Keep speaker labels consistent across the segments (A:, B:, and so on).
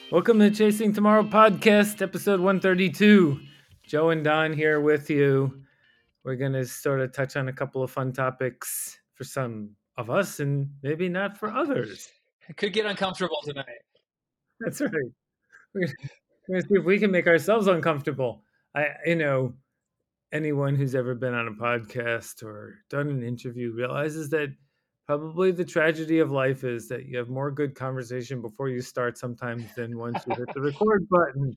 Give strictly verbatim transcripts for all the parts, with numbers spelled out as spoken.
A: Welcome to Chasing Tomorrow podcast, episode one thirty-two. Joe and Don here with you. We're going to sort of touch on a couple of fun topics for some of us and maybe not for others.
B: It could get uncomfortable tonight.
A: That's right. We're going to see if we can make ourselves uncomfortable. I, you know, anyone who's ever been on a podcast or done an interview realizes that probably the tragedy of life is that you have more good conversation before you start sometimes than once you hit the record button.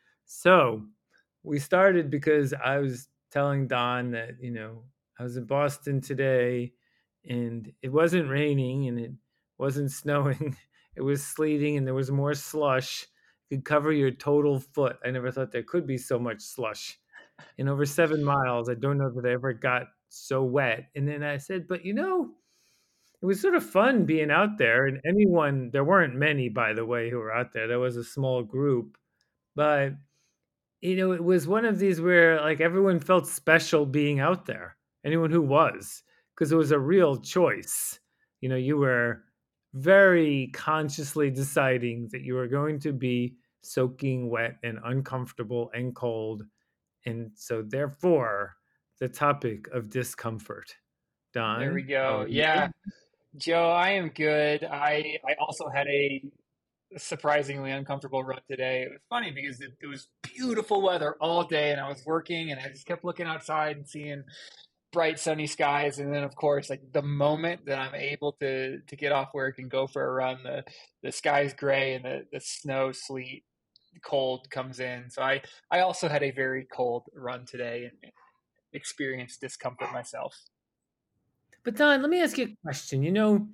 A: So we started because I was telling Don that, you know, I was in Boston today and it wasn't raining and it wasn't snowing. It was sleeting and there was more slush. It could cover your total foot. I never thought there could be so much slush. In over seven miles, I don't know that I ever got so wet. And then I said, but you know, it was sort of fun being out there. And anyone, there weren't many, by the way, who were out there. There was a small group. But you know, it was one of these where like everyone felt special being out there. Anyone who was, because it was a real choice. You know, you were very consciously deciding that you were going to be soaking wet and uncomfortable and cold. And so therefore, the topic of discomfort.
B: There we
A: Don, how
B: go.
A: are
B: Yeah,
A: you?
B: Joe, I am good. I I also had a surprisingly uncomfortable run today. It was funny because it, it was beautiful weather all day, and I was working, and I just kept looking outside and seeing bright sunny skies. And then, of course, like the moment that I'm able to to get off work and go for a run, the the sky's gray and the the snow, sleet, cold comes in. So I I also had a very cold run today and experienced discomfort myself.
A: But Don, let me ask you a question. You know,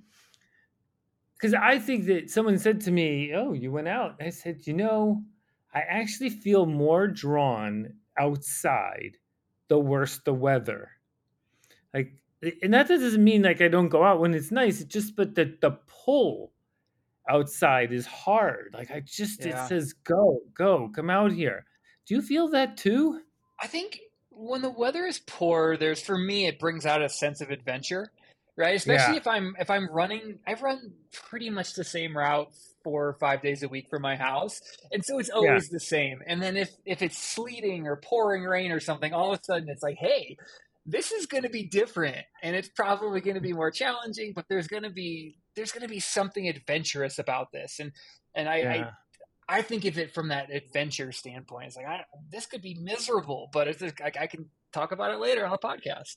A: because I think that someone said to me, "Oh, you went out." I said, "You know, I actually feel more drawn outside the worse the weather." Like, and that doesn't mean like I don't go out when it's nice. It's just, but the the pull outside is hard. Like I just, it
B: Yeah.
A: says, "Go, go, come out here." Do you feel that too?
B: I think when the weather is poor, there's for me it brings out a sense of adventure, right? Especially
A: Yeah,
B: if I'm if I'm running, I run pretty much the same route four or five days a week from my house, and so it's
A: yeah,
B: always the same. And then if if it's sleeting or pouring rain or something, all of a sudden it's like, hey, this is going to be different, and it's probably going to be more challenging, but there's going to be there's going to be something adventurous about this, and and I, I
A: yeah.
B: I think of it from that adventure standpoint. It's like I, this could be miserable, but it's like, I, I can talk about it later on the podcast.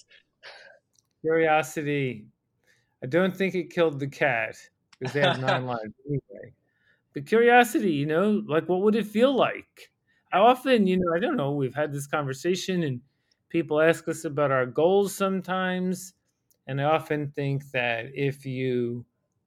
A: Curiosity. I don't think it killed the cat because they have nine lives anyway. But curiosity, you know, like what would it feel like? I often, you know, I don't know, we've had this conversation and people ask us about our goals sometimes. And I often think that if you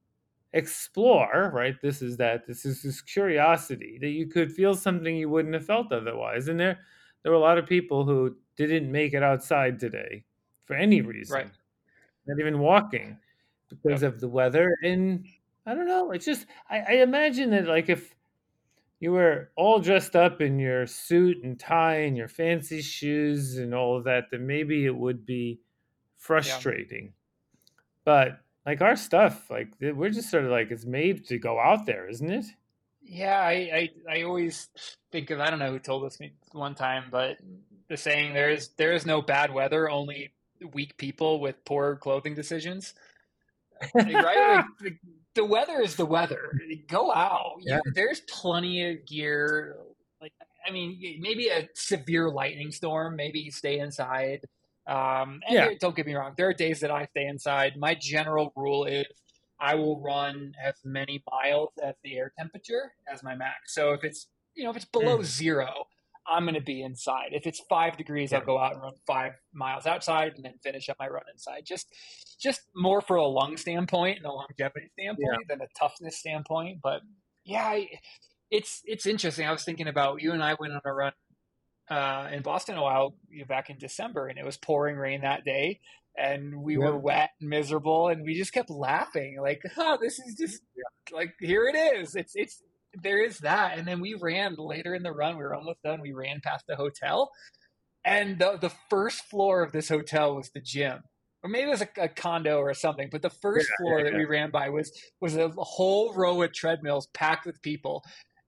A: explore, right, this is that, this is this curiosity, that you could feel something you wouldn't have felt otherwise. And there there were a lot of people who didn't make it outside today for any
B: Right.
A: reason, not even walking because
B: Yep.
A: of the weather. And I don't know, it's just I, I imagine that like if you were all dressed up in your suit and tie and your fancy shoes and all of that, then maybe it would be
B: Yeah.
A: frustrating. But like our stuff, like we're just sort of like it's made to go out there, isn't it?
B: Yeah. I, I, I always think of, I don't know who told this me one time, but the saying there is, there is no bad weather, only weak people with poor clothing decisions. Like, right? Like the, the weather is the weather. Go out.
A: Yeah,
B: You there's plenty of gear. Like I mean, maybe a severe lightning storm. Maybe you stay inside. Um, and
A: yeah,
B: there, don't get me wrong. There are days that I stay inside. My general rule is I will run as many miles as the air temperature as my max. So if it's you know if it's below
A: mm,
B: zero, I'm going to be inside. If it's five degrees, I'll
A: yeah,
B: go out and run five miles outside and then finish up my run inside. Just, just more for a lung standpoint and a longevity
A: yeah.
B: standpoint than a toughness standpoint. But yeah, I, it's it's interesting. I was thinking about you and I went on a run uh, in Boston a while you know, back in December, and it was pouring rain that day, and we were
A: Yep.
B: wet and miserable, and we just kept laughing, like, "Oh, this is just like here it is." It's it's there is that, and then we ran later in the run. We were almost done. We ran past the hotel, and the the first floor of this hotel was the gym. Or maybe it was a, a condo or something, but the
A: Yeah,
B: first
A: yeah,
B: floor that
A: yeah.
B: we ran by was was a whole row of treadmills packed with people,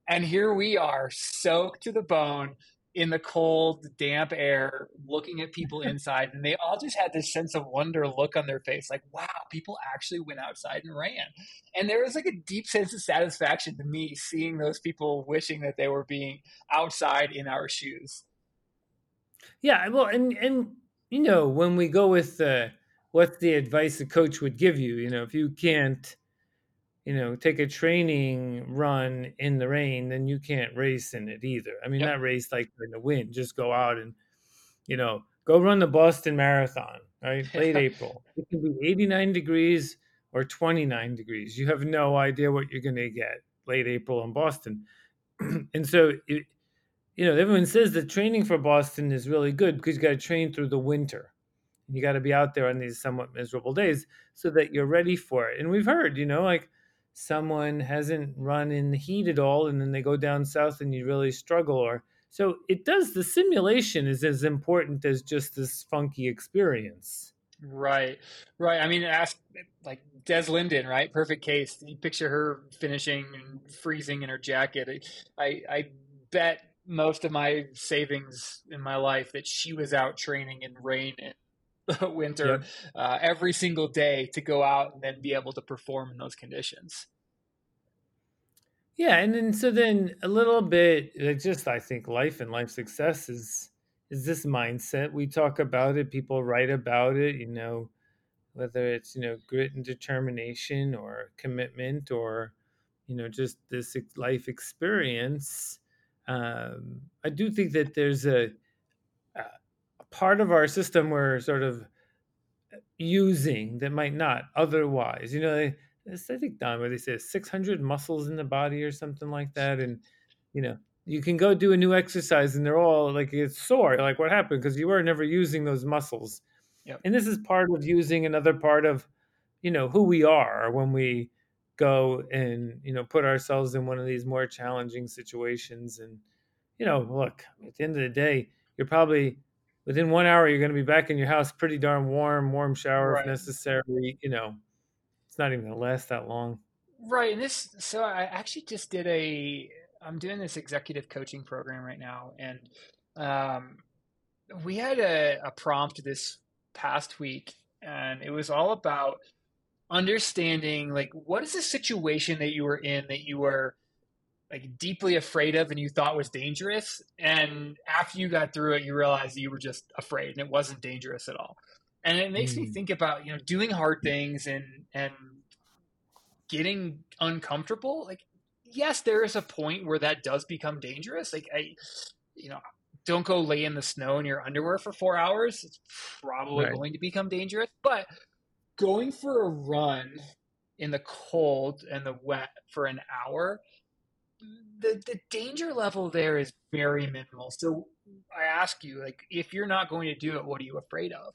B: And here we are, soaked to the bone in the cold, damp air, looking at people inside. And they all just had this sense of wonder look on their face like, wow, people actually went outside and ran. And there was like a deep sense of satisfaction to me seeing those people wishing that they were being outside in our shoes.
A: Yeah, well, and and you know, when we go with uh, what's the advice a coach would give you, you know, if you can't, you know, take a training run in the rain, then you can't race in it either. I mean,
B: Yep.
A: not race like in the wind, just go out and, you know, go run the Boston Marathon, right? Late
B: Yeah.
A: April. It can be eighty-nine degrees or twenty-nine degrees. You have no idea what you're going to get late April in Boston. And so it, you know, everyone says that training for Boston is really good because you got to train through the winter. You got to be out there on these somewhat miserable days so that you're ready for it. And we've heard, you know, like someone hasn't run in the heat at all, and then they go down south and you really struggle. Or so it does. The simulation is as important as just this funky experience.
B: Right, right. I mean, ask like Des Linden, right? Perfect case. You picture her finishing and freezing in her jacket. I, I bet most of my savings in my life that she was out training in rain and winter
A: Yep.
B: uh, every single day to go out and then be able to perform in those conditions.
A: Yeah, and then so then a little bit, uh, just I think life and life success is is this mindset. We talk about it, people write about it, you know, whether it's, you know, grit and determination or commitment or, you know, just this ex- life experience. Um, I do think that there's a, a a part of our system where sort of using that might not otherwise. You know, they, it's, I think Don, where they say six hundred muscles in the body or something like that, and you know, you can go do a new exercise and they're all like it's sore. Like what happened? Because you were never using those muscles,
B: Yep.
A: and this is part of using another part of, you know, who we are when we go and, you know, put ourselves in one of these more challenging situations. And you know, look, at the end of the day, you're probably within one hour you're going to be back in your house pretty darn warm, warm shower if
B: Right.
A: necessary. You know, it's not even going to last that long.
B: Right. And this, so I actually just did a, I'm doing this executive coaching program right now. And um, we had a, a prompt this past week, and it was all about understanding like what is the situation that you were in that you were like deeply afraid of and you thought was dangerous, and after you got through it you realized that you were just afraid and it wasn't dangerous at all. And it makes me
A: Mm,
B: think about, you know, doing hard things and and getting uncomfortable. Like, yes, there is a point where that does become dangerous. Like, I, you know, don't go lay in the snow in your underwear for four hours. It's probably
A: right.
B: going to become dangerous. But going for a run in the cold and the wet for an hour, the the danger level there is very minimal. So I ask you, like, if you're not going to do it, what are you afraid of?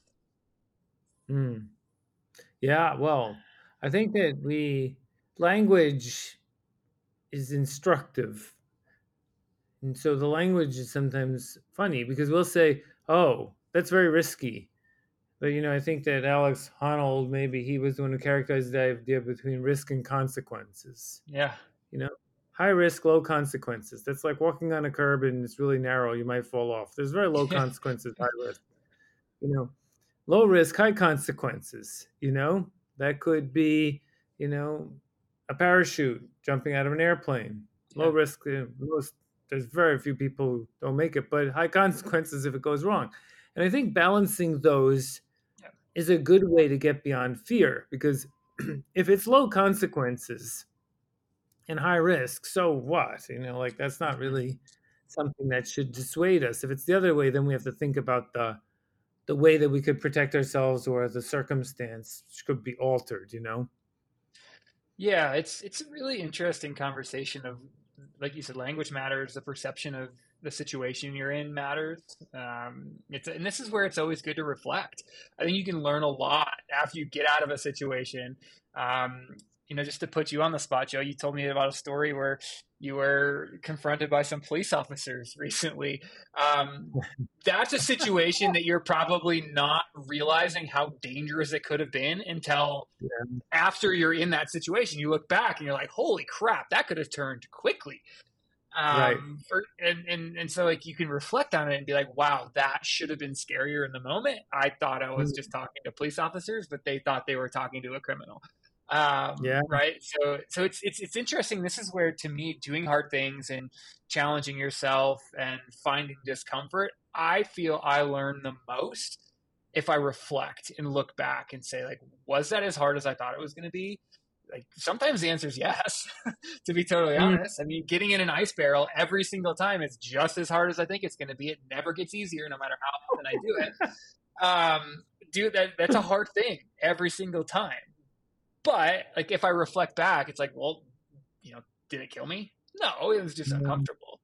A: Mm. Yeah. Well, I think that we language is instructive. And so the language is sometimes funny because we'll say, "Oh, that's very risky." But you know, I think that Alex Honnold, maybe he was the one who characterized the idea between risk and consequences.
B: Yeah,
A: You know, high risk, low consequences. That's like walking on a curb and it's really narrow. You might fall off. There's very low
B: yeah,
A: consequences, high risk. You know, low risk, high consequences. You know, that could be, you know, a parachute jumping out of an airplane. Low
B: yeah,
A: risk. uh, Most there's very few people who don't make it, but high consequences if it goes wrong. And I think balancing those
B: yeah.
A: is a good way to get beyond fear because if it's low consequences and high risk, so what? You know, like that's not
B: Mhm.
A: really something that should dissuade us. If it's the other way, then we have to think about the the way that we could protect ourselves or the circumstance could be altered, you know?
B: Yeah, it's it's a really interesting conversation of, like you said, language matters. The perception of the situation you're in matters. Um, it's and this is where it's always good to reflect. I think you can learn a lot after you get out of a situation. Um, you know, just to put you on the spot, Joe, you told me about a story where you were confronted by some police officers recently. Um, that's a situation that you're probably not realizing how dangerous it could have been until
A: Yeah.
B: after you're in that situation, you look back and you're like, holy crap, that could have turned quickly.
A: Right.
B: Um, for, and, and, and so like you can reflect on it and be like, wow, that should have been scarier in the moment. I thought I was
A: Mm,
B: just talking to police officers, but they thought they were talking to a criminal. Um,
A: yeah.
B: right. So, so it's, it's, it's interesting. This is where, to me, doing hard things and challenging yourself and finding discomfort, I feel I learn the most if I reflect and look back and say, like, was that as hard as I thought it was going to be? Like, sometimes the answer is yes, to be totally
A: Mm,
B: honest. I mean, getting in an ice barrel every single time is just as hard as I think it's going to be. It never gets easier, no matter how often I do it. Um, dude, that that's a hard thing every single time. But like, if I reflect back, it's like, well, you know, did it kill me? No, it was just
A: mm.
B: uncomfortable.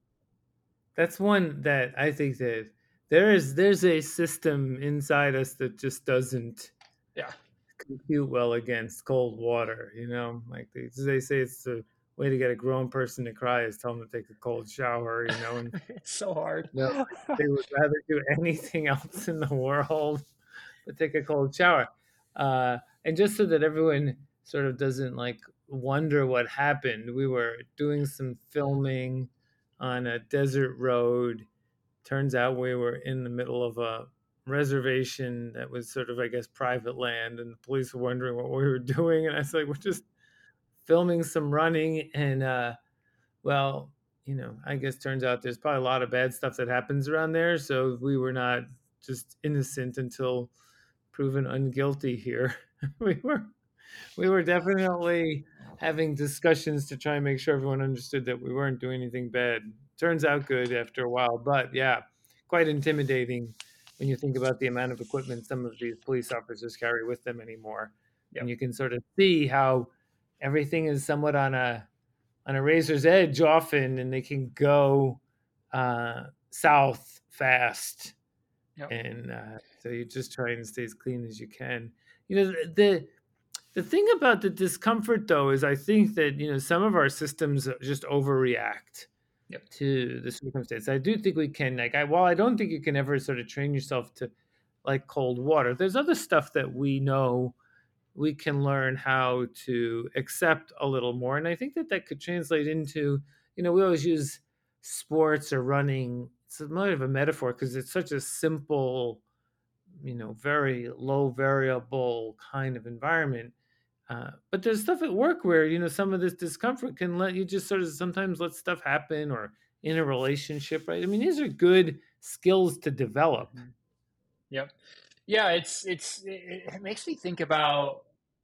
A: That's one that I think that there is there's a system inside us that just doesn't
B: Yeah,
A: compute well against cold water. You know, like they, they say, it's the way to get a grown person to cry is tell them to take a cold shower. You know, and
B: it's so hard.
A: you know, they would rather do anything else in the world but take a cold shower. Uh, and just so that everyone sort of doesn't like wonder what happened, we were doing some filming on a desert road. Turns out we were in the middle of a reservation that was sort of, I guess, private land, and the police were wondering what we were doing. And I was like, we're just filming some running. And, uh, well, you know, I guess turns out there's probably a lot of bad stuff that happens around there. So we were not just innocent until proven unguilty here. we were we were definitely having discussions to try and make sure everyone understood that we weren't doing anything bad. Turns out good after a while, but yeah, quite intimidating when you think about the amount of equipment some of these police officers carry with them anymore. And
B: Yep.
A: you can sort of see how everything is somewhat on a on a razor's edge often, and they can go uh, south fast.
B: Yep.
A: And uh, so you just try and stay as clean as you can. You know, the the thing about the discomfort, though, is I think that, you know, some of our systems just overreact
B: Yep.
A: to the circumstance. I do think we can, like, I, while I don't think you can ever sort of train yourself to like cold water, there's other stuff that we know we can learn how to accept a little more. And I think that that could translate into, you know, we always use sports or running. It's more of a metaphor because it's such a simple, you know, very low variable kind of environment. Uh, but there's stuff at work where, you know, some of this discomfort can let you just sort of sometimes let stuff happen, or in a relationship, right? I mean, these are good skills to develop.
B: Mm-hmm. Yep. Yeah, it's it's it, it makes me think about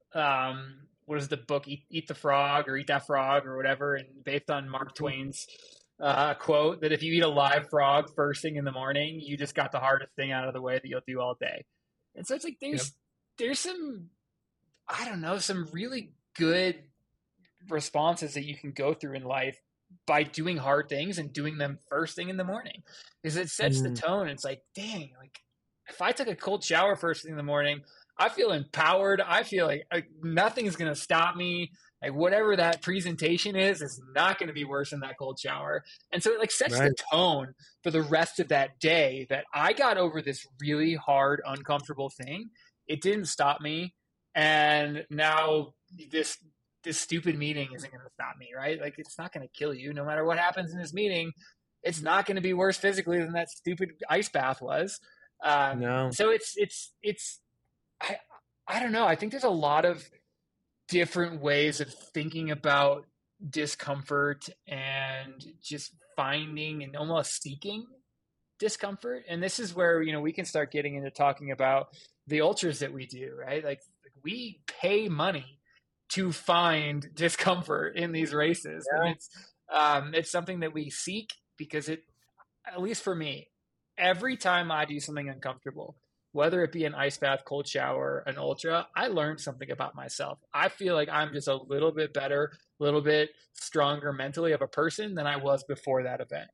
B: um what is the book, Eat, Eat the Frog or Eat That Frog or whatever, and based on Mark Twain's uh, quote that if you eat a live frog first thing in the morning, you just got the hardest thing out of the way that you'll do all day. And so it's like
A: Yep.
B: there's there's some, I don't know, some really good responses that you can go through in life by doing hard things and doing them first thing in the morning, because it sets the
A: Mm,
B: tone. It's like, dang, like if I took a cold shower first thing in the morning, I feel empowered. I feel like, like nothing's going to stop me. Like whatever that presentation is, is not going to be worse than that cold shower. And so it like sets the
A: right.
B: tone for the rest of that day that I got over this really hard, uncomfortable thing. It didn't stop me. And now this this stupid meeting isn't going to stop me, right? Like it's not going to kill you. No matter what happens in this meeting, it's not going to be worse physically than that stupid ice bath was. Um,
A: No.
B: so it's it's it's I I don't know. I think there's a lot of different ways of thinking about discomfort and just finding and almost seeking discomfort. And this is where, you know, we can start getting into talking about the ultras that we do, right? Like, like we pay money to find discomfort in these races, and
A: Yeah.
B: it's um, it's something that we seek because it, at least for me, every time I do something uncomfortable, whether it be an ice bath, cold shower, an ultra, I learned something about myself. I feel like I'm just a little bit better, a little bit stronger mentally of a person than I was before that event.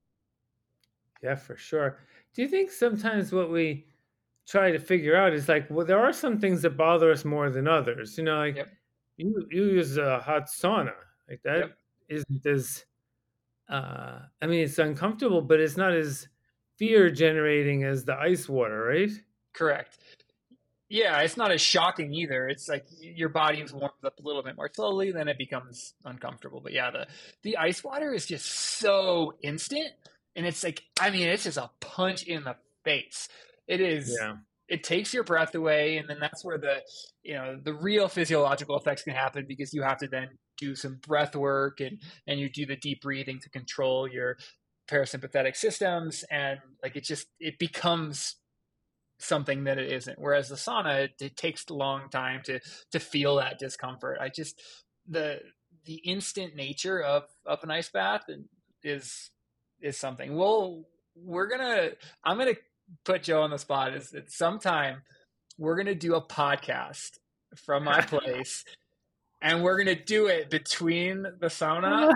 A: Yeah, for sure. Do you think sometimes what we try to figure out is like, well, there are some things that bother us more than others. You know, like
B: Yep.
A: you you use a hot sauna, like that
B: Yep.
A: isn't as uh I mean, it's uncomfortable, but it's not as fear generating as the ice water, right?
B: Correct. Yeah, it's not as shocking either. It's like your body warms up a little bit more slowly, then it becomes uncomfortable. But yeah, the the ice water is just so instant, and it's like I mean, it's just a punch in the face. It is.
A: Yeah.
B: It takes your breath away, and then that's where the you know the real physiological effects can happen because you have to then do some breath work and and you do the deep breathing to control your parasympathetic systems, and like it just it becomes something that it isn't. Whereas the sauna, it, it takes a long time to to feel that discomfort. I just the the instant nature of of an ice bath is is something. Well, we're gonna I'm gonna put Joe on the spot. Is at sometime we're gonna do a podcast from my place, and we're gonna do it between the sauna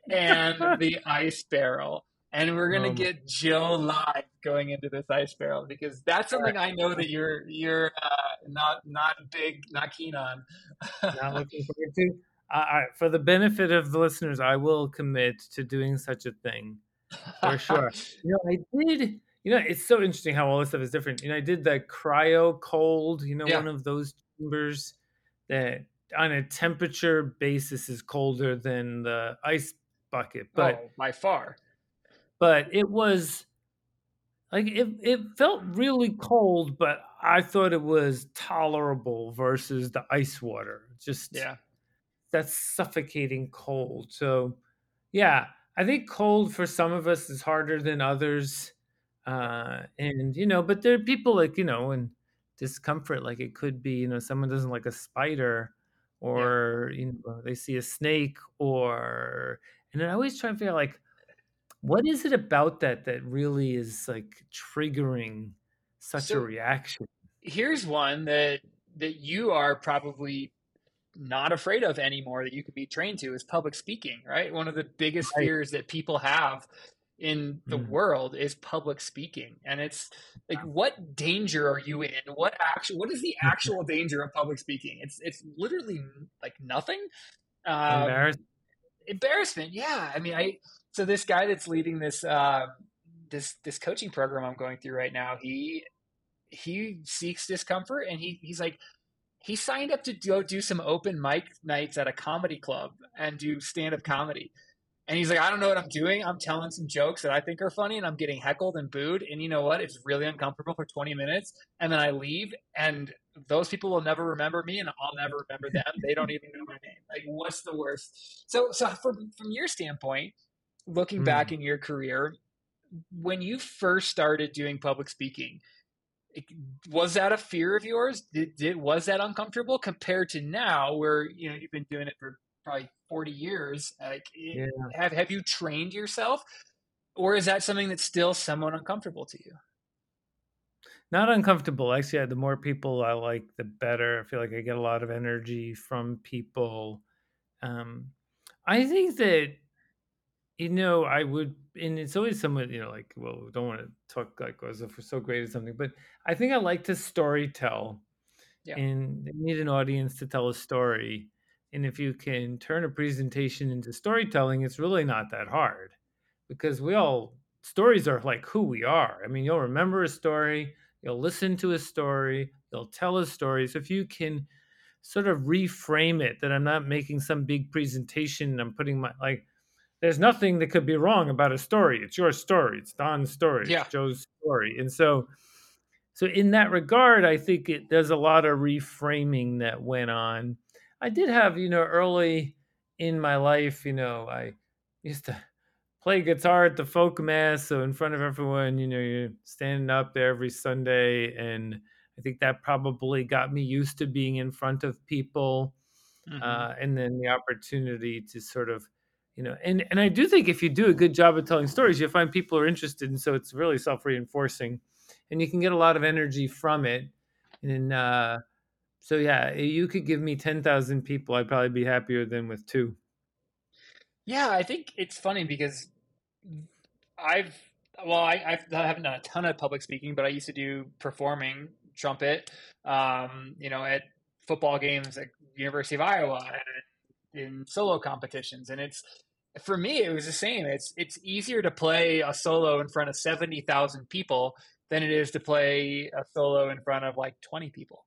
B: and the ice barrel. And we're gonna
A: Um,
B: get Joe live going into this ice barrel because that's
A: all right.
B: something I know that you're you're uh, not not big not keen on.
A: Not looking forward to. Uh, all right, for the benefit of the listeners, I will commit to doing such a thing for sure. You know, I did. You know, it's so interesting how all this stuff is different. You know, I did the cryo cold. You know,
B: Yeah.
A: one of those chambers that, on a temperature basis, is colder than the ice bucket, but
B: Oh, by far.
A: but it was like it. It felt really cold, but I thought it was tolerable versus the ice water. Just
B: Yeah.
A: that's suffocating cold. So, yeah, I think cold for some of us is harder than others. Uh, and, you know, but there are people like, you know, and discomfort, like it could be, you know, someone doesn't like a spider
B: Yeah.
A: or, you know, they see a snake or, and then I always try and figure out like, what is it about that that really is like triggering such a
B: So
A: reaction?
B: here's one that that you are probably not afraid of anymore that you could be trained to is public speaking, right? One of the biggest
A: Right.
B: fears that people have in the
A: Mm.
B: world is public speaking. And it's like what danger are you in? What actual what is the actual danger of public speaking? It's it's literally like nothing. Um
A: Embarrassed.
B: embarrassment. Yeah. I mean, I so this guy that's leading this uh this this coaching program I'm going through right now, he he seeks discomfort and he he's like he signed up to go do some open mic nights at a comedy club and do stand up comedy. And he's like, I don't know what I'm doing. I'm telling some jokes that I think are funny and I'm getting heckled and booed. And you know what? It's really uncomfortable for twenty minutes. And then I leave and those people will never remember me and I'll never remember them. They don't even know my name. Like, what's the worst? So, so from, from your standpoint, looking back
A: Mm.
B: in your career, when you first started doing public speaking, was that a fear of yours? Did, did was that uncomfortable compared to now, where you know you've been doing it for probably forty years? Like, it,
A: Yeah.
B: have have you trained yourself, or is that something that's still somewhat uncomfortable to you?
A: Not uncomfortable. Actually, the more people I like, the better. I feel like I get a lot of energy from people. Um, I think that, you know, I would, and it's always somewhat, you know, like, well, we don't want to talk like as if we're so great at something, but I think I like to story tell,
B: Yeah,
A: and you need an audience to tell a story. And if you can turn a presentation into storytelling, it's really not that hard because we all, stories are like who we are. I mean, you'll remember a story, you'll listen to a story, you'll tell a story. So if you can sort of reframe it that I'm not making some big presentation, I'm putting my, like, there's nothing that could be wrong about a story. It's your story. It's Don's story. It's
B: yeah,
A: Joe's story. And so, so in that regard, I think it, there's a lot of reframing that went on. I did have, you know, early in my life, you know, I used to play guitar at the folk mass. So in front of everyone, you know, you're standing up there every Sunday. And I think that probably got me used to being in front of people.
B: hmm
A: Uh, and then the opportunity to sort of, you know, and, and I do think if you do a good job of telling stories, you'll find people are interested. And so it's really self reinforcing and you can get a lot of energy from it. And uh, so, yeah, you could give me ten thousand people. I'd probably be happier than with two.
B: yeah. I think it's funny because I've well, I, I've, I haven't done a ton of public speaking, but I used to do performing trumpet, um, you know, at football games at University of Iowa and in solo competitions, and it's for me it was the same. It's it's easier to play a solo in front of seventy thousand people than it is to play a solo in front of like twenty people.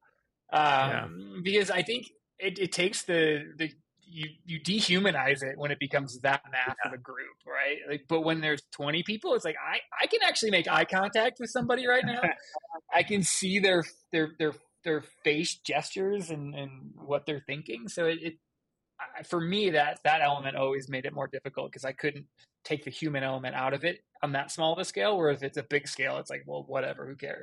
A: Yeah.
B: um, because I think it, it takes the the you you dehumanize it when it becomes that massive a group, right? Like, but when there's twenty people, it's like I I can actually make eye contact with somebody right now. I can see their their their their face gestures and and what they're thinking. So it, it I, for me that that element always made it more difficult because I couldn't take the human element out of it on that small of a scale. Whereas if it's a big scale, it's like, well, whatever, who cares?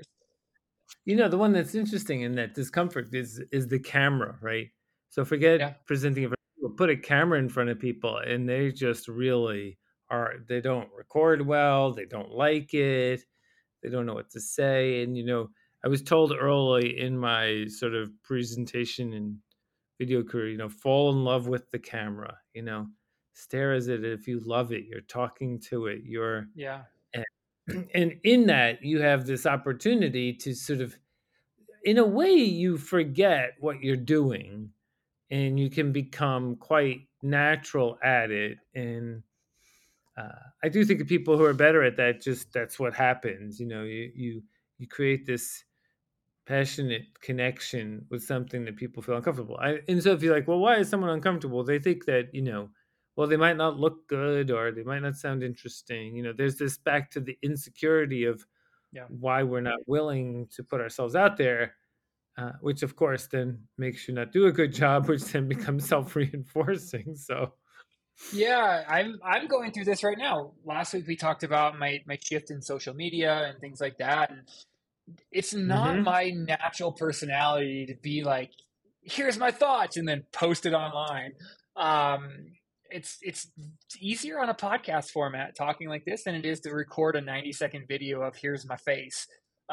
A: You know, the one that's interesting in that discomfort is is the camera, right? So forget
B: Yeah,
A: presenting in front of people, put a camera in front of people and they just really are they don't record well, they don't like it, they don't know what to say. And you know, I was told early in my sort of presentation and video career, you know, fall in love with the camera, you know, stare at it if you love it, you're talking to it, you're
B: yeah.
A: and, and in that you have this opportunity to sort of in a way you forget what you're doing and you can become quite natural at it and uh, I do think the people who are better at that just that's what happens, you know, you you you create this passionate connection with something that people feel uncomfortable. I, and so if you're like, well, why is someone uncomfortable? They think that, you know, well, they might not look good or they might not sound interesting. You know, there's this back to the insecurity of
B: Yeah.
A: why we're not willing to put ourselves out there, uh, which of course then makes you not do a good job, which then becomes self reinforcing. So,
B: Yeah, I'm I'm going through this right now. Last week we talked about my my shift in social media and things like that. And it's not
A: hmm
B: my natural personality to be like, here's my thoughts and then post it online. Um, it's it's easier on a podcast format talking like this than it is to record a ninety second video of here's my face.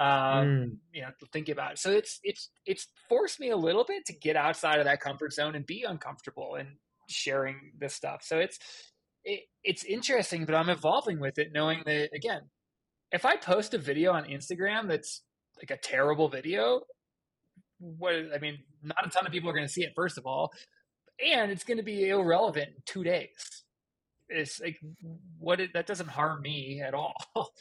B: Um,
A: mm,
B: you know, to think about it. So it's it's it's forced me a little bit to get outside of that comfort zone and be uncomfortable and sharing this stuff. So it's it, it's interesting, but I'm evolving with it, knowing that again, if I post a video on Instagram that's like a terrible video, what I mean, not a ton of people are going to see it, first of all, and it's going to be irrelevant in two days. It's like what it, that doesn't harm me at all.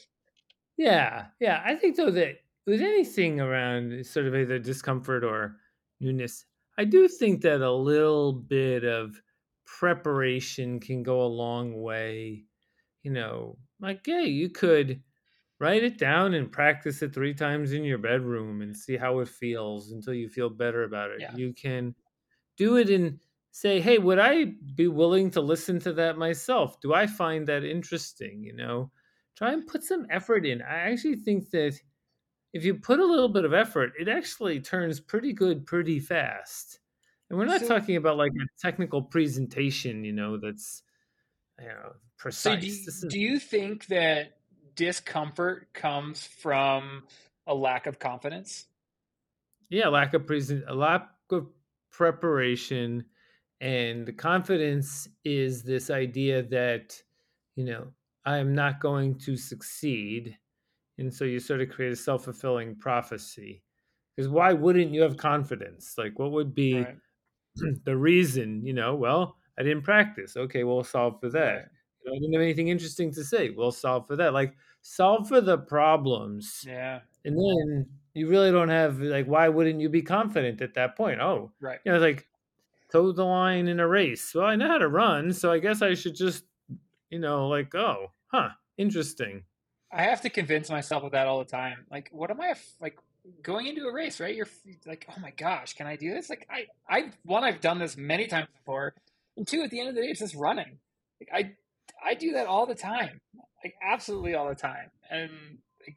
A: yeah, yeah. I think though that with anything around sort of either discomfort or newness, I do think that a little bit of preparation can go a long way. You know, like, yeah, you could write it down and practice it three times in your bedroom and see how it feels until you feel better about it.
B: Yeah.
A: You can do it and say, "Hey, would I be willing to listen to that myself? Do I find that interesting?" You know, try and put some effort in. I actually think that if you put a little bit of effort, it actually turns pretty good pretty fast. And we're not
B: So
A: talking about like a technical presentation, you know, that's you know
B: so do
A: precise.
B: you,
A: This is
B: do you think that discomfort comes from a lack of confidence?
A: yeah, lack of present, a lack of preparation, and the confidence is this idea that you know I'm not going to succeed, and so you sort of create a self fulfilling prophecy. Because why wouldn't you have confidence? Like, what would be
B: Right.
A: the reason? You know, well, I didn't practice. Okay, we'll solve for that.
B: Right.
A: You know, I didn't have anything interesting to say. We'll solve for that. Like, solve for the problems
B: Yeah.
A: and then you really don't have like, why wouldn't you be confident at that point? Oh,
B: Right.
A: you know, like toe the line in a race. Well, I know how to run, so I guess I should just, you know, like, oh, huh, interesting.
B: I have to convince myself of that all the time. Like, what am I like going into a race? Right? You're like, oh my gosh, can I do this? Like, I, I one, I've done this many times before, and two, at the end of the day, it's just running. Like, I, I do that all the time, like absolutely all the time, and like,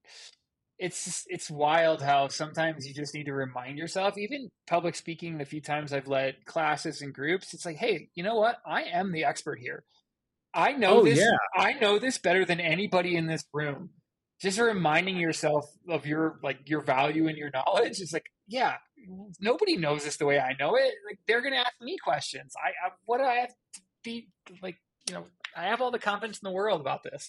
B: it's it's wild how sometimes you just need to remind yourself. Even public speaking, the few times I've led classes and groups, it's like, hey, you know what? I am the expert here. I know
A: Oh
B: this.
A: yeah.
B: I know this better than anybody in this room. Just reminding yourself of your like your value and your knowledge. It's like, yeah, nobody knows this the way I know it. Like they're gonna ask me questions. I, I what do I have to be like? You know, I have all the confidence in the world about this.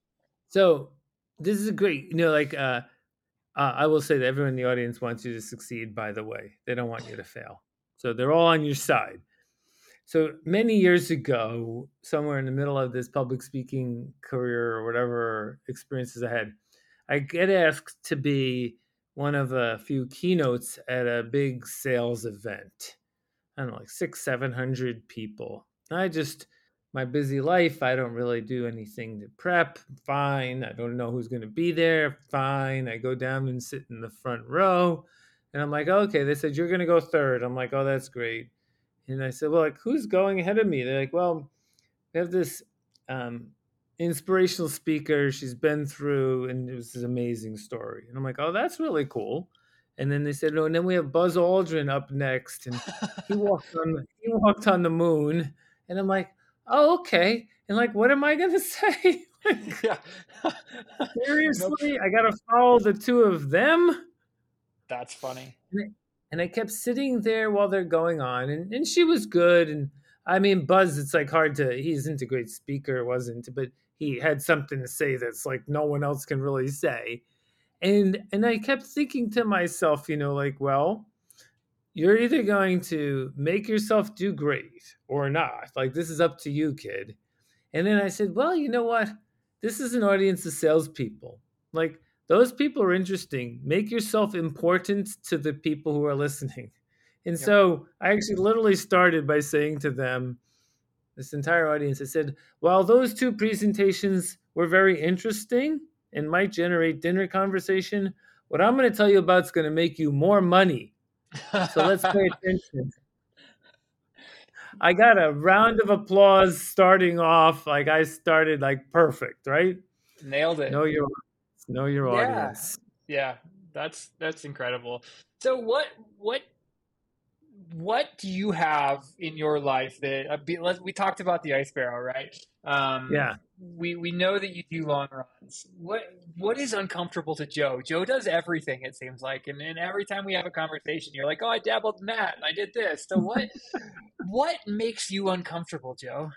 A: So this is a great, you know, like uh, uh I will say that everyone in the audience wants you to succeed, by the way. They don't want you to fail. So they're all on your side. So many years ago, somewhere in the middle of this public speaking career or whatever experiences I had, I get asked to be one of a few keynotes at a big sales event. I don't know, like six, seven hundred people. I just my busy life. I don't really do anything to prep. Fine. I don't know who's going to be there. Fine. I go down and sit in the front row, and I'm like, okay. They said you're going to go third. I'm like, oh, that's great. And I said, well, like, who's going ahead of me? They're like, well, we have this um, inspirational speaker. She's been through, and it was this amazing story. And I'm like, oh, that's really cool. And then they said, no, and then we have Buzz Aldrin up next, and he walked on the, he walked on the moon. And I'm like, oh, okay. And like, what am I gonna say? Like,
B: Yeah. Nope.
A: seriously, I gotta follow the two of them.
B: That's funny.
A: And I and I kept sitting there while they're going on, and, and she was good. And I mean, Buzz, it's like hard to, he isn't a great speaker, wasn't, but he had something to say that's like no one else can really say. And and I kept thinking to myself, you know, like, well, you're either going to make yourself do great or not. Like, this is up to you, kid. And then I said, well, you know what? This is an audience of salespeople. Like, those people are interesting. Make yourself important to the people who are listening. And
B: Yep.
A: so I actually literally started by saying to them, this entire audience, I said, while those two presentations were very interesting and might generate dinner conversation, what I'm going to tell you about is going to make you more money. So let's pay attention. I got a round of applause starting off. Like, I started like perfect, right?
B: Nailed it.
A: Know your know your
B: Yeah.
A: audience.
B: Yeah. That's that's incredible. So what what what do you have in your life that uh, be, let, we talked about the ice barrel, right? Um,
A: Yeah.
B: we we know that you do long runs. What what is uncomfortable to Joe? Joe does everything, it seems like, and, and every time we have a conversation, you're like, "Oh, I dabbled in that, and I did this." So what what makes you uncomfortable, Joe?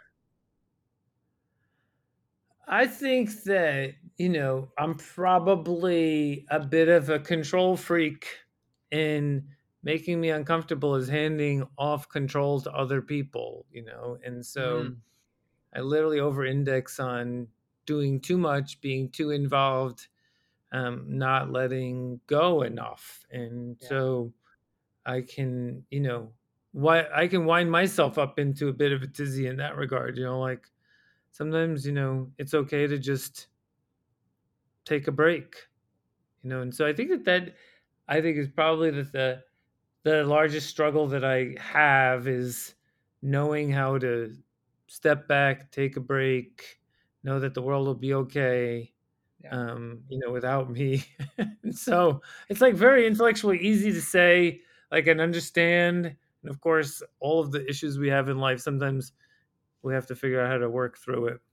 A: I think that, you know, I'm probably a bit of a control freak, and making me uncomfortable is handing off control to other people, you know. And so
B: Mm,
A: I literally over index on doing too much, being too involved, um, not letting go enough. And
B: yeah,
A: so I can, you know, why I can wind myself up into a bit of a tizzy in that regard, you know, like sometimes, you know, it's okay to just take a break, you know. And so I think that that I think is probably the the, the largest struggle that I have is knowing how to step back, take a break, know that the world will be okay,
B: yeah.
A: um, you know, without me. And so it's like very intellectually easy to say, like, and understand. And of course, all of the issues we have in life, sometimes we have to figure out how to work through it.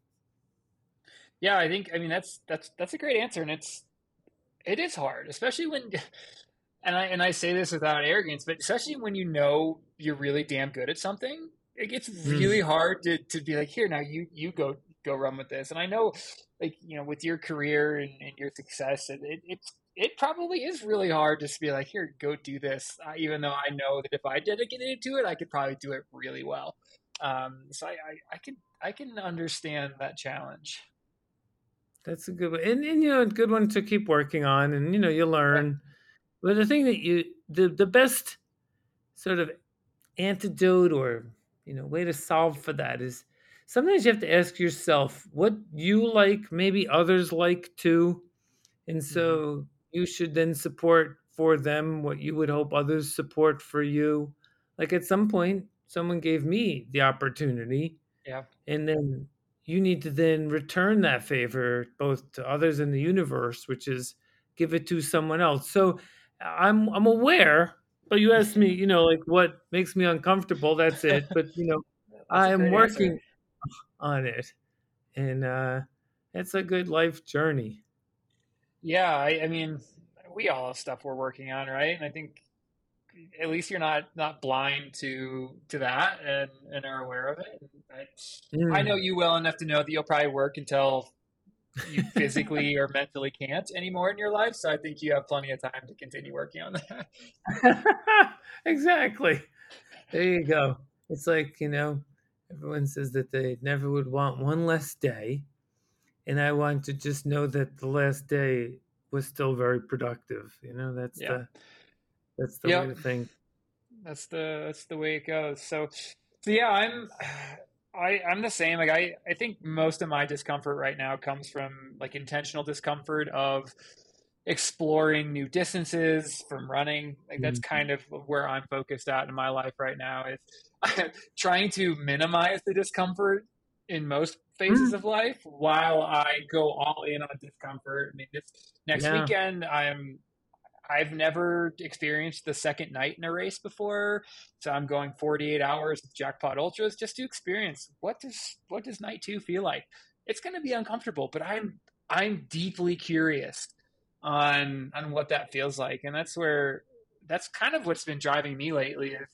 B: Yeah, I think I mean that's that's that's a great answer, and it's it is hard, especially when and I and I say this without arrogance, but especially when you know you're really damn good at something, it gets really
A: Mm,
B: hard to, to be like, here, now you you go go run with this. And I know, like, you know, with your career and, and your success, it, it it's it probably is really hard just to be like, here, go do this. Uh, even though I know that if I dedicated to it, I could probably do it really well. Um, so I, I I can I can understand that challenge.
A: that's a good one. And, and, you know, a good one to keep working on. And, you know, you
B: Yeah.
A: learn. But the thing that you, the, the best sort of antidote or, you know, way to solve for that is sometimes you have to ask yourself what you like, maybe others like too. And
B: Hmm.
A: so you should then support for them what you would hope others support for you. Like, at some point, someone gave me the opportunity,
B: Yeah.
A: and then you need to then return that favor both to others in the universe, which is give it to someone else. So I'm I'm aware, but you asked me, you know, like what makes me uncomfortable. That's it. But you know,
B: That's a
A: I am
B: great answer.
A: working on it, and uh, it's a good life journey.
B: Yeah, I, I mean, we all have stuff we're working on, right? And I think at least you're not not blind to to that and and are aware of it. I, I know
A: Mm.
B: you well enough to know that you'll probably work until you physically or mentally can't anymore in your life. So I think you have plenty of time to continue working on that.
A: Exactly. There you go. It's like, you know, everyone says that they never would want one less day. And I want to just know that the last day was still very productive. You know, that's
B: Yeah.
A: the that's the way
B: Yep.
A: to think.
B: That's the that's the way it goes. So, so yeah, I'm I I'm the same. Like I I think most of my discomfort right now comes from like intentional discomfort of exploring new distances from running. Like that's
A: Mm.
B: kind of where I'm focused at in my life right now is trying to minimize the discomfort in most phases
A: Mm.
B: of life while I go all in on discomfort. I mean, this next
A: Yeah.
B: weekend I'm I've never experienced the second night in a race before, so I'm going forty-eight hours with Jackpot Ultras just to experience what does what does night two feel like. It's going to be uncomfortable, but I'm I'm deeply curious on on what that feels like, and that's where that's kind of what's been driving me lately is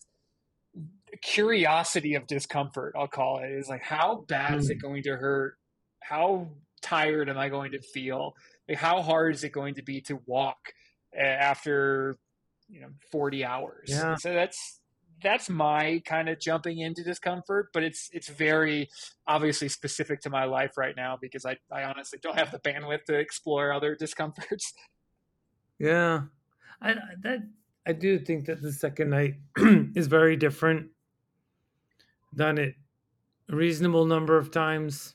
B: curiosity of discomfort. I'll call it is like how bad is it
A: Mm.
B: going to hurt? How tired am I going to feel? Like how hard is it going to be to walk uh, after you know forty hours?
A: Yeah.
B: And so that's that's my kind of jumping into discomfort, but it's it's very obviously specific to my life right now because I, I honestly don't have the bandwidth to explore other discomforts.
A: Yeah. I I- that I do think that the second night is very different. Done it a reasonable number of times,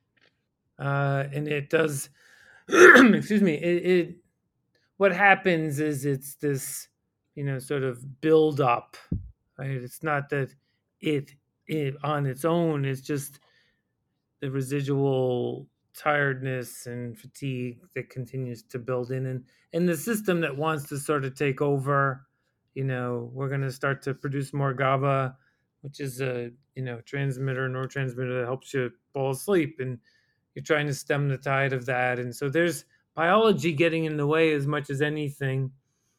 A: uh, and it does. Excuse me. It, it what happens is it's this, you know, sort of build up. Right? It's not that it it on its own is just the residual tiredness and fatigue that continues to build in, and and the system that wants to sort of take over. You know, we're going to start to produce more GABA, which is a, you know, transmitter, neurotransmitter that helps you fall asleep, and you're trying to stem the tide of that. And so there's biology getting in the way as much as anything.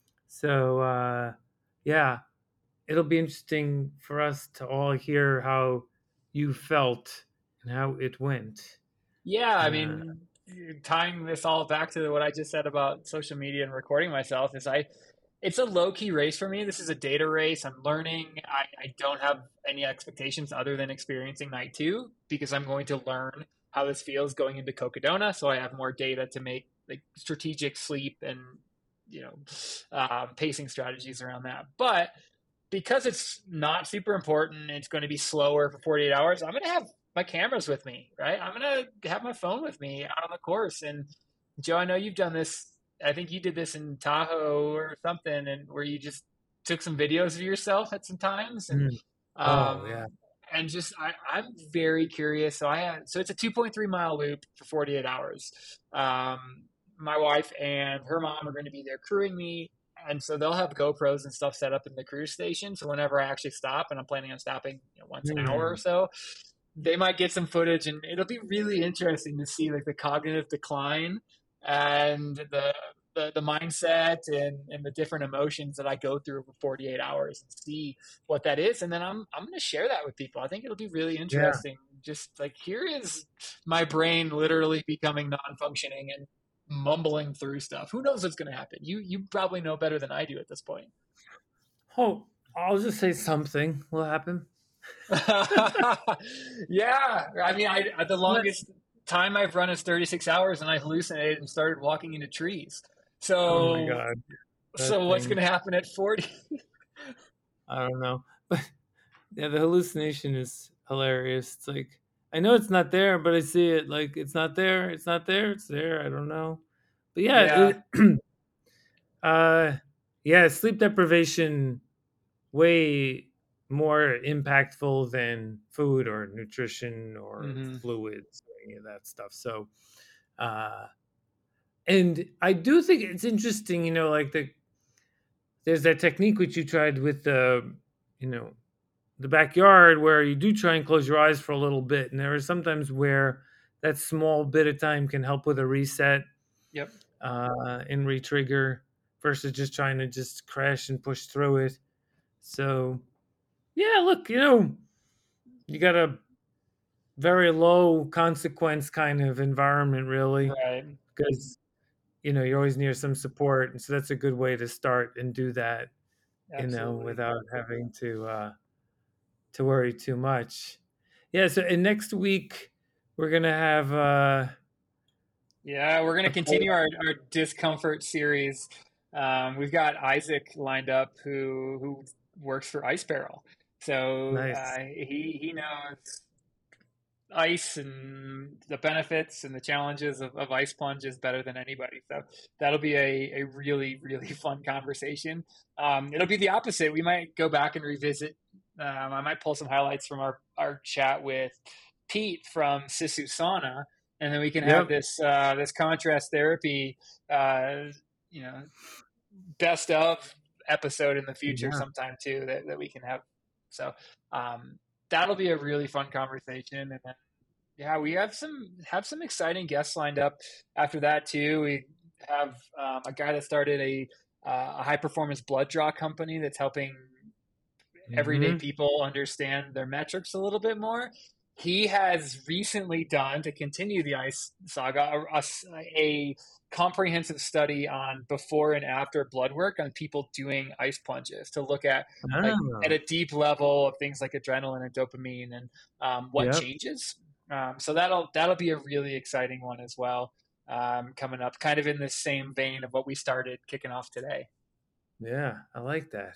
A: So uh yeah, it'll be interesting for us to all hear how you felt and how it went.
B: Yeah, I
A: Uh,
B: mean, tying this all back to what I just said about social media and recording myself is I it's a low key race for me. This is a data race. I'm learning. I, I don't have any expectations other than experiencing night two because I'm going to learn how this feels going into Cocodona. So I have more data to make like strategic sleep and you know uh, pacing strategies around that. But because it's not super important, it's going to be slower for forty-eight hours. I'm going to have my cameras with me, right? I'm going to have my phone with me out on the course. And Joe, I know you've done this. I think you did this in Tahoe or something, and where you just took some videos of yourself at some times, and
A: mm, oh
B: um,
A: yeah.
B: and just I, I'm very curious. So I had so it's a two point three mile loop for forty-eight hours. Um, my wife and her mom are going to be there crewing me, and so they'll have GoPros and stuff set up in the cruise station. So whenever I actually stop, and I'm planning on stopping you know, once an hour or
A: Mm,
B: so, they might get some footage, and it'll be really interesting to see like the cognitive decline and the the, the mindset and, and the different emotions that I go through for forty-eight hours and see what that is. And then I'm I'm going to share that with people. I think it'll be really
A: yeah.
B: interesting. Just like here is my brain literally becoming non-functioning and mumbling through stuff. Who knows what's going to happen? You you probably know better than I do at this point.
A: Oh, I'll just say something will happen.
B: Yeah, I mean, I, I the
A: But,
B: longest time I've run is thirty-six hours, and I hallucinated and started walking into trees.
A: oh my
B: So,
A: god, that
B: so what's going
A: thing.
B: to happen at forty?
A: I don't know. But yeah, the hallucination is hilarious. It's like I know it's not there, but I see it. Like it's not there. It's not there. It's there. I don't know. But yeah,
B: Yeah.
A: it, uh, yeah, sleep deprivation way more impactful than food or nutrition or
B: Hmm.
A: fluids or any of that stuff. So, uh, and I do think it's interesting, you know, like the there's that technique which you tried with the, you know, the backyard where you do try and close your eyes for a little bit, and there are sometimes where that small bit of time can help with a reset
B: Yep.
A: uh, and re-trigger versus just trying to just crash and push through it. So yeah, look, you know, you got a very low consequence kind of environment, really,
B: Right.
A: because you know you're always near some support, and so that's a good way to start and do that, you know,
B: Absolutely.
A: without having to uh, to worry too much. Yeah. So and next week we're gonna have uh,
B: Yeah, we're going to
A: A cold.
B: continue our, our discomfort series. Um, we've got Isaac lined up who who works for Ice Barrel. So uh,
A: Nice.
B: he he knows ice and the benefits and the challenges of, of ice plunges better than anybody. So that'll be a, a really, really fun conversation. Um, it'll be the opposite. We might go back and revisit. Um, I might pull some highlights from our, our chat with Pete from Sisu Sauna, and then we can have
A: Yep.
B: this uh, this contrast therapy, uh, you know, best of episode in the future
A: Yeah.
B: sometime too that, that we can have. So um, that'll be a really fun conversation. And then, yeah, we have some have some exciting guests lined up after that too. We have um, a guy that started a uh, a high performance blood draw company that's helping everyday
A: Hmm.
B: people understand their metrics a little bit more. He has recently done, to continue the ice saga, a, a comprehensive study on before and after blood work on people doing ice plunges to look at, like, at
A: Oh,
B: a deep level of things like adrenaline and dopamine and um, what
A: yep.
B: changes. Um, so that'll that'll be a really exciting one as well, um, coming up, kind of in the same vein of what we started kicking off today.
A: Yeah, I like that.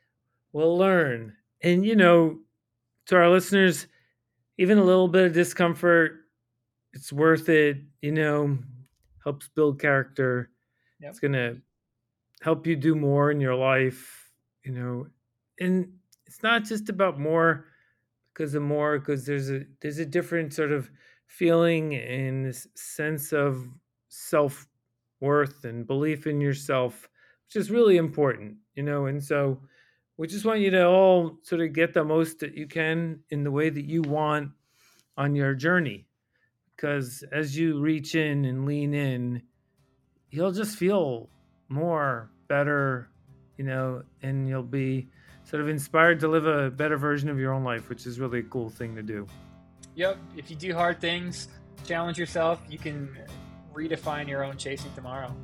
A: We'll learn. And, you know, to our listeners, even a little bit of discomfort, it's worth it. You know, helps build character.
B: Yep.
A: It's going to help you do more in your life, you know. And it's not just about more because of more, because there's a there's a different sort of feeling and this sense of self worth and belief in yourself, which is really important, you know. And so we just want you to all sort of get the most that you can in the way that you want on your journey. Because as you reach in and lean in, you'll just feel more better, you know, and you'll be sort of inspired to live a better version of your own life, which is really a cool thing to do.
B: Yep. If you do hard things, challenge yourself, you can redefine your own chasing tomorrow.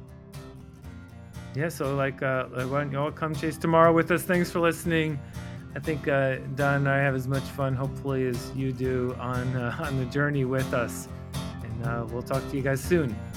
A: Yeah, so like, uh, like why don't you all come chase tomorrow with us? Thanks for listening. I think uh, Don and I have as much fun, hopefully, as you do on uh, on the journey with us. And uh, we'll talk to you guys soon.